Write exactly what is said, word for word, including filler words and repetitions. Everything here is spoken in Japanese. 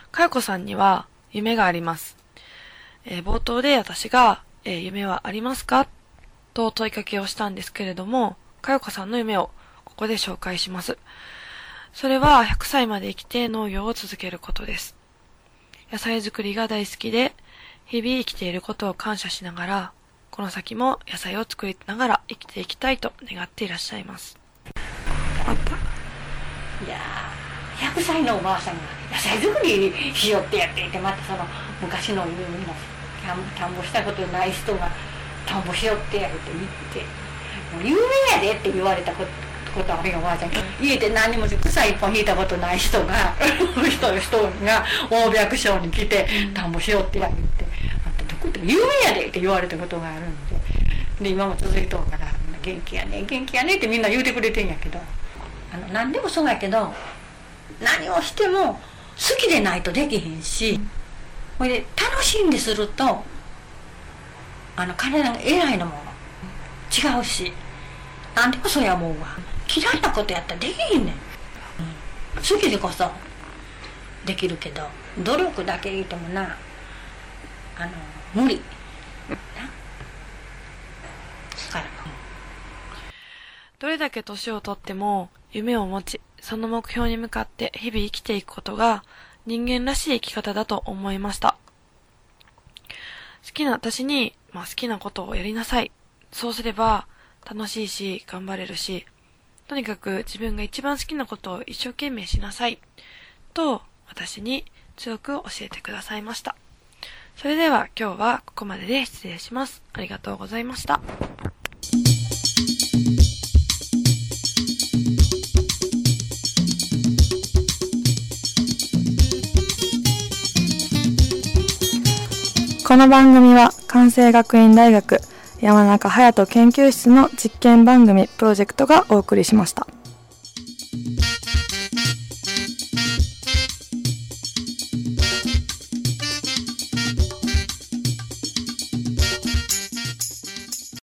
かよこさんには夢があります。えー、冒頭で私が、えー、夢はありますかと問いかけをしたんですけれども、かよこさんの夢をここで紹介します。それはひゃくさいまで生きて農業を続けることです。野菜作りが大好きで、日々生きていることを感謝しながら、この先も野菜を作りながら生きていきたいと願っていらっしゃいます。 あった。いやー、ひゃくさいのおばあさんが野菜作りしようってやっていて、またその昔の夢も田んぼしたことない人が田んぼしようってやるって言って、もう有名やでって言われたことことあるよ、おばあちゃん。家で何も草一本引いたことない人が人人が大百姓に来て田んぼしようってやるって、あんたどこで有名やでって言われたことがあるんで、で今も続いとるから元気やね元気やねってみんな言うてくれてんやけど、あの何でもそうやけど何をしても好きでないとできへんし、ほいで楽しんでするとあの体が偉いのも違うし、何でもそうやもんわ。嫌いなことやったらできへんねん、うん、好きでこそできるけど努力だけ言ってもな、あの無理なから。 どれだけ年をとっても夢を持ち、その目標に向かって日々生きていくことが人間らしい生き方だと思いました。好きな私に、まあ、好きなことをやりなさい。そうすれば楽しいし頑張れるし、とにかく自分が一番好きなことを一生懸命しなさいと私に強く教えてくださいました。それでは今日はここまでで失礼します。ありがとうございました。 この番組は関西学院大学山中隼人研究室の実験番組プロジェクトがお送りしました。